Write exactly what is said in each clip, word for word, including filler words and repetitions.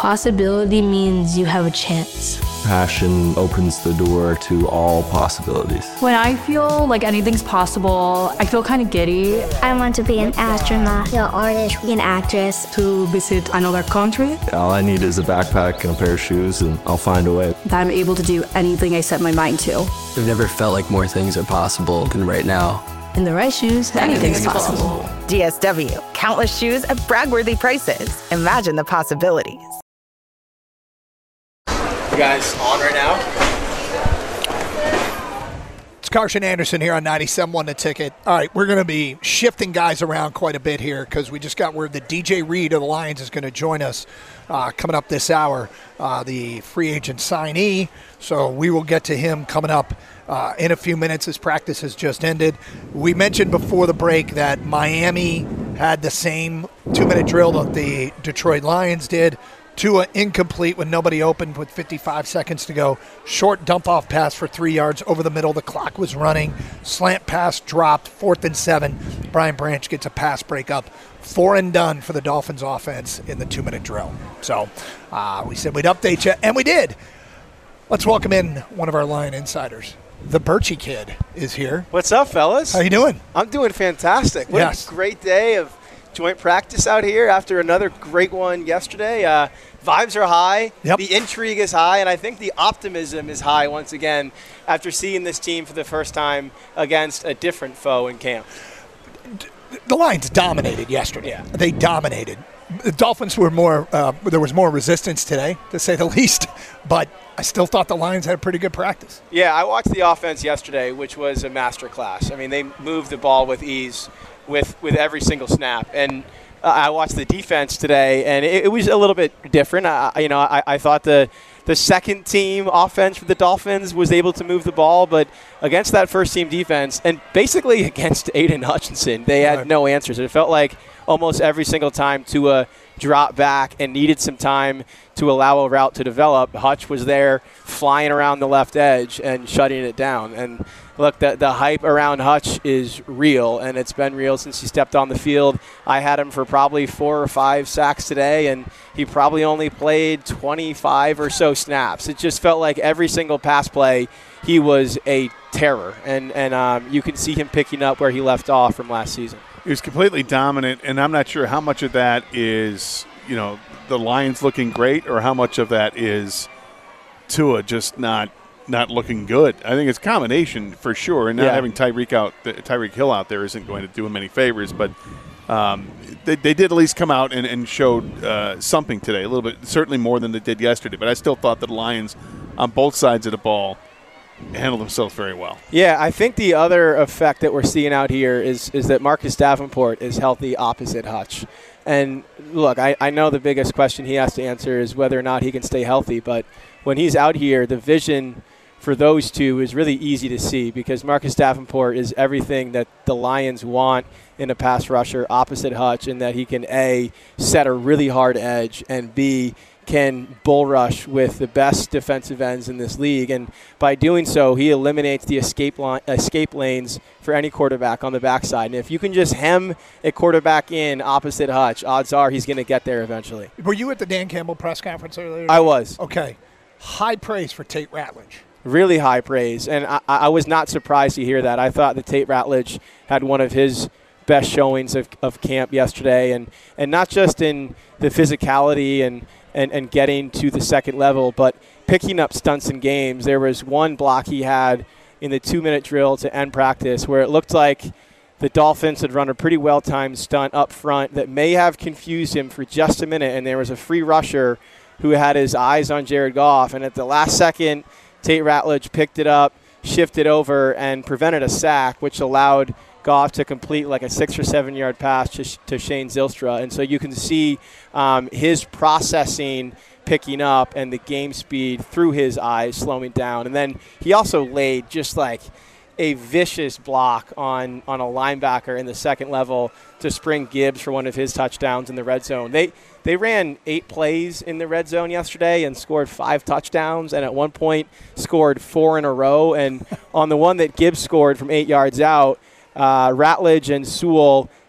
Possibility means you have a chance. Passion opens the door to all possibilities. When I feel like anything's possible, I feel kind of giddy. I want to be an astronaut, an artist, an actress. To visit another country. All I need is a backpack and a pair of shoes, and I'll find a way. That I'm able to do anything I set my mind to. I've never felt like more things are possible than right now. In the right shoes, anything's possible. D S W. Countless shoes at brag-worthy prices. Imagine the possibilities. You guys on right now? It's Carson Anderson here on ninety-seven point one The Ticket. All right, we're going to be shifting guys around quite a bit here because we just got word that D J Reed of the Lions is going to join us uh, coming up this hour, uh, the free agent signee. So we will get to him coming up uh, in a few minutes. His practice has just ended. We mentioned before the break that Miami had the same two-minute drill that the Detroit Lions did. Tua incomplete when nobody opened with fifty-five seconds to go. Short dump-off pass for three yards over the middle. The clock was running. Slant pass dropped. Fourth and seven. Brian Branch gets a pass breakup. Four and done for the Dolphins offense in the two-minute drill. So uh, we said we'd update you, and we did. Let's welcome in one of our Lion insiders. The Birchie Kid is here. What's up, fellas? How you doing? I'm doing fantastic. What yes. a great day of joint practice out here after another great one yesterday. Uh, vibes are high. Yep. The intrigue is high, and I think the optimism is high once again after seeing this team for the first time against a different foe in camp. The Lions dominated yesterday. Yeah. They dominated. The Dolphins were more, uh, there was more resistance today, to say the least, but I still thought the Lions had a pretty good practice. Yeah, I watched the offense yesterday, which was a masterclass. I mean, they moved the ball with ease with, with every single snap. And uh, I watched the defense today, and it, it was a little bit different. I, you know, I, I thought the the second team offense for the Dolphins was able to move the ball, but against that first team defense, and basically against Aiden Hutchinson, they had right. no answers. It felt like almost every single time Tua dropped back and needed some time to allow a route to develop, Hutch was there flying around the left edge and shutting it down. And look, the, the hype around Hutch is real, and it's been real since he stepped on the field. I had him for probably four or five sacks today, and he probably only played twenty-five or so snaps. It just felt like every single pass play, he was a terror, and, and um, you can see him picking up where he left off from last season. He was completely dominant, and I'm not sure how much of that is, you know, the Lions looking great or how much of that is Tua just not not looking good. I think it's a combination for sure, and not yeah. having Tyreek out, Tyreek Hill out there isn't going to do him any favors, but um, they, they did at least come out and, and showed uh, something today, a little bit, certainly more than they did yesterday, but I still thought that the Lions on both sides of the ball handle themselves very well. Yeah, I think the other effect that we're seeing out here is is that Marcus Davenport is healthy opposite Hutch. And look, I, I know the biggest question he has to answer is whether or not he can stay healthy, but when he's out here, the vision for those two is really easy to see because Marcus Davenport is everything that the Lions want in a pass rusher opposite Hutch, in that he can A, set a really hard edge, and B, can bull rush with the best defensive ends in this league. And by doing so, he eliminates the escape line, escape lanes for any quarterback on the backside. And if you can just hem a quarterback in opposite Hutch, odds are he's going to get there eventually. Were you at the Dan Campbell press conference earlier? I was. Okay. High praise for Tate Ratledge. Really high praise. And I, I was not surprised to hear that. I thought that Tate Ratledge had one of his best showings of, of camp yesterday. And, and not just in the physicality and And, and getting to the second level, but picking up stunts in games. There was one block he had in the two-minute drill to end practice where it looked like the Dolphins had run a pretty well-timed stunt up front that may have confused him for just a minute, and there was a free rusher who had his eyes on Jared Goff, and at the last second, Tate Ratledge picked it up, shifted over, and prevented a sack, which allowed Goff to complete like a six or seven yard pass to, to Shane Zylstra. And so you can see um, his processing picking up and the game speed through his eyes slowing down. And then he also laid just like a vicious block on, on a linebacker in the second level to spring Gibbs for one of his touchdowns in the red zone. They they ran eight plays in the red zone yesterday and scored five touchdowns, and at one point scored four in a row. And on the one that Gibbs scored from eight yards out, Uh, Ratledge and Sewell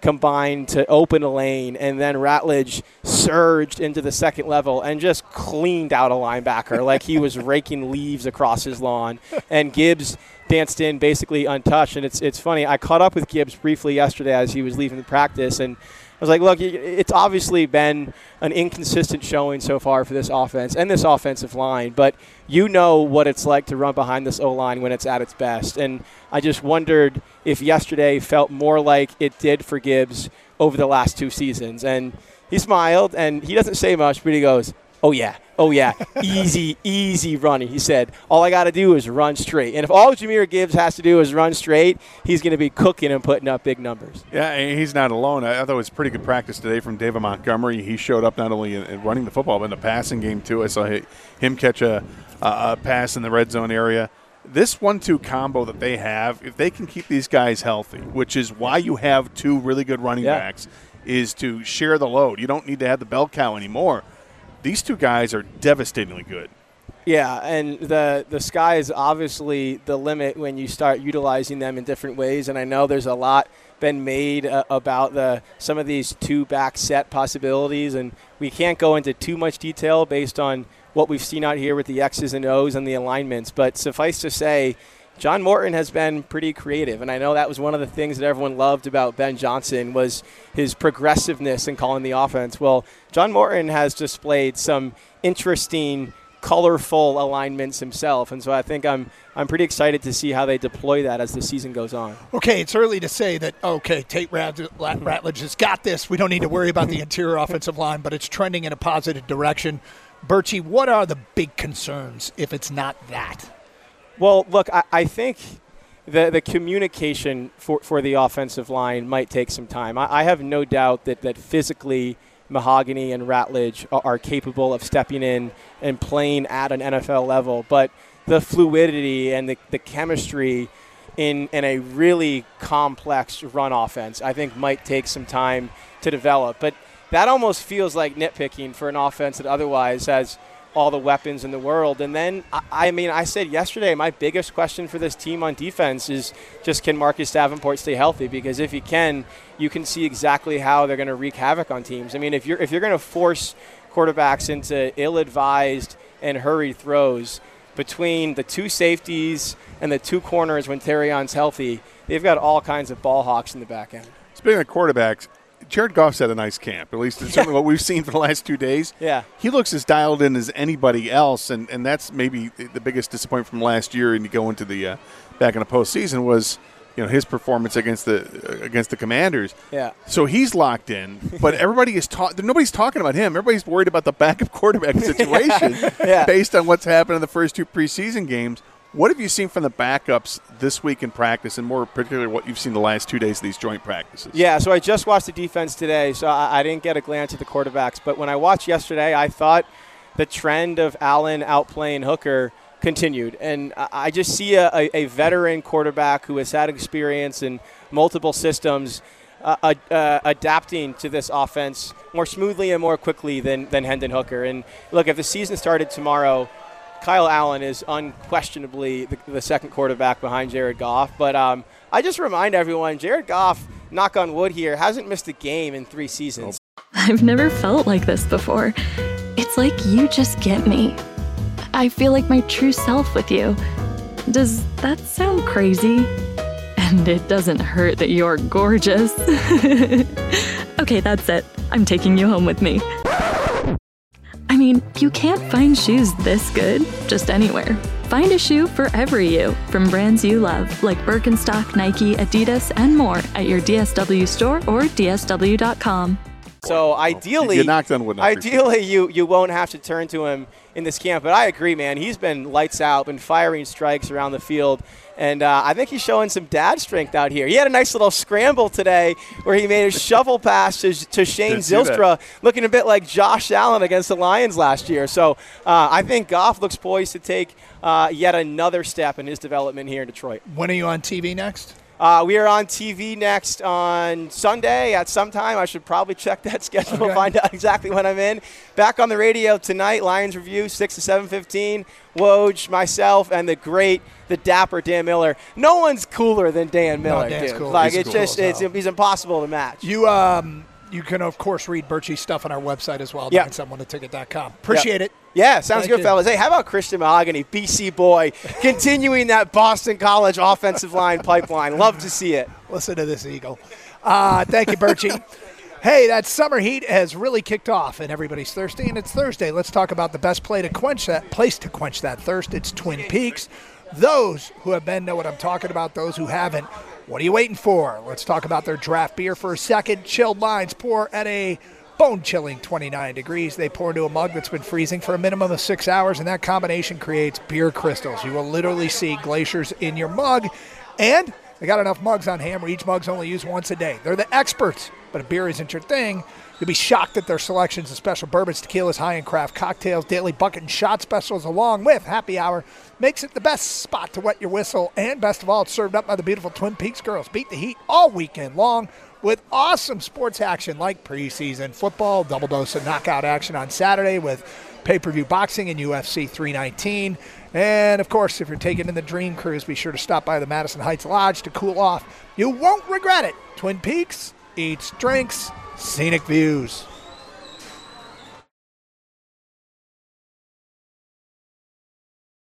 combined to open a lane, and then Ratledge surged into the second level and just cleaned out a linebacker like he was raking leaves across his lawn. And Gibbs danced in basically untouched. And it's it's funny, I caught up with Gibbs briefly yesterday as he was leaving the practice, and I was like, look, it's obviously been an inconsistent showing so far for this offense and this offensive line, but you know what it's like to run behind this O-line when it's at its best. And I just wondered if yesterday felt more like it did for Gibbs over the last two seasons. And he smiled, and he doesn't say much, but he goes, oh, yeah, oh, yeah, easy, easy running. He said, all I got to do is run straight. And if all Jahmyr Gibbs has to do is run straight, he's going to be cooking and putting up big numbers. Yeah, and he's not alone. I thought it was pretty good practice today from David Montgomery. He showed up not only in, in running the football, but in the passing game, too. I saw him catch a, a pass in the red zone area. This one two combo that they have, if they can keep these guys healthy, which is why you have two really good running yeah. backs, is to share the load. You don't need to have the bell cow anymore. These two guys are devastatingly good. Yeah, and the the sky is obviously the limit when you start utilizing them in different ways. And I know there's a lot been made uh, about the some of these two back set possibilities, and we can't go into too much detail based on what we've seen out here with the X's and O's and the alignments. But suffice to say, John Morton has been pretty creative, and I know that was one of the things that everyone loved about Ben Johnson was his progressiveness in calling the offense. Well, John Morton has displayed some interesting, colorful alignments himself, and so I think I'm I'm pretty excited to see how they deploy that as the season goes on. Okay, it's early to say that, okay, Tate Ratledge has got this. We don't need to worry about the interior offensive line, but it's trending in a positive direction. Birchie, what are the big concerns if it's not that? Well, look, I, I think the the communication for, for the offensive line might take some time. I, I have no doubt that, that physically Mahogany and Ratledge are, are capable of stepping in and playing at an N F L level, but the fluidity and the, the chemistry in, in a really complex run offense, I think might take some time to develop. But that almost feels like nitpicking for an offense that otherwise has all the weapons in the world. And then, I, I mean, I said yesterday, my biggest question for this team on defense is just can Marcus Davenport stay healthy? Because if he can, you can see exactly how they're going to wreak havoc on teams. I mean, if you're if you're going to force quarterbacks into ill-advised and hurried throws between the two safeties and the two corners when Terrion's healthy, they've got all kinds of ball hawks in the back end. Speaking of quarterbacks, Jared Goff's had a nice camp, at least it's certainly what we've seen for the last two days. Yeah. He looks as dialed in as anybody else, and, and that's maybe the biggest disappointment from last year, and you go into the uh, back in the postseason was, you know, his performance against the uh, against the Commanders. Yeah. So he's locked in, but everybody is ta- nobody's talking about him. Everybody's worried about the backup quarterback situation yeah. based on what's happened in the first two preseason games. What have you seen from the backups this week in practice, and more particularly what you've seen the last two days of these joint practices? Yeah, so I just watched the defense today, so I, I didn't get a glance at the quarterbacks. But when I watched yesterday, I thought the trend of Allen outplaying Hooker continued. And I, I just see a, a, a veteran quarterback who has had experience in multiple systems uh, uh, uh, adapting to this offense more smoothly and more quickly than, than Hendon Hooker. And look, if the season started tomorrow, Kyle Allen is unquestionably the, the second quarterback behind Jared Goff. But um, I just remind everyone, Jared Goff, knock on wood here, hasn't missed a game in three seasons. I've never felt like this before. It's like you just get me. I feel like my true self with you. Does that sound crazy? And it doesn't hurt that you're gorgeous. Okay, that's it. I'm taking you home with me. I mean, you can't find shoes this good just anywhere. Find a shoe for every you, from brands you love, like Birkenstock, Nike, Adidas, and more at your D S W store or D S W dot com. So ideally, you knocked on wood. Ideally, you, you won't have to turn to him in this camp. But I agree, man. He's been lights out, been firing strikes around the field. And uh, I think he's showing some dad strength out here. He had a nice little scramble today where he made a shovel pass to, to Shane Zylstra, looking a bit like Josh Allen against the Lions last year. So uh, I think Goff looks poised to take uh, yet another step in his development here in Detroit. When are you on T V next? Uh, we are on T V next on Sunday at some time. I should probably check that schedule, Okay. find out exactly when I'm in. Back on the radio tonight, Lions Review, six to seven fifteen. Woj, myself, and the great, the dapper Dan Miller. No one's cooler than Dan Miller, Dan's dude. cool. Like, He's it's cool just, as it's, hell. he's impossible to match. You um you can of course read Birchie's stuff on our website as well, Yeah. nine seven one the ticket dot com. Appreciate Yeah. it. Yeah, sounds Thank good, you. fellas. Hey, how about Christian Mahogany, B C boy, continuing that Boston College offensive line pipeline? Love to see it. Listen to this eagle. Uh, thank you, Birchie. Hey, that summer heat has really kicked off, and everybody's thirsty, and it's Thursday. Let's talk about the best play to quench that place to quench that thirst. It's Twin Peaks. Those who have been know what I'm talking about. Those who haven't, what are you waiting for? Let's talk about their draft beer for a second. Chilled lines pour at a bone-chilling twenty-nine degrees. They pour into a mug that's been freezing for a minimum of six hours, and that combination creates beer crystals. You will literally see glaciers in your mug, and they got enough mugs on hand where each mug's only used once a day. They're the experts, but if beer isn't your thing, you'll be shocked at their selections of special bourbons, tequilas, high-end craft cocktails, daily bucket and shot specials, along with happy hour. Makes it the best spot to wet your whistle, and best of all, it's served up by the beautiful Twin Peaks girls. Beat the heat all weekend long with awesome sports action like preseason football, double dose of knockout action on Saturday with pay-per-view boxing and U F C three nineteen. And, of course, if you're taking in the Dream Cruise, be sure to stop by the Madison Heights Lodge to cool off. You won't regret it. Twin Peaks, eats, drinks, scenic views.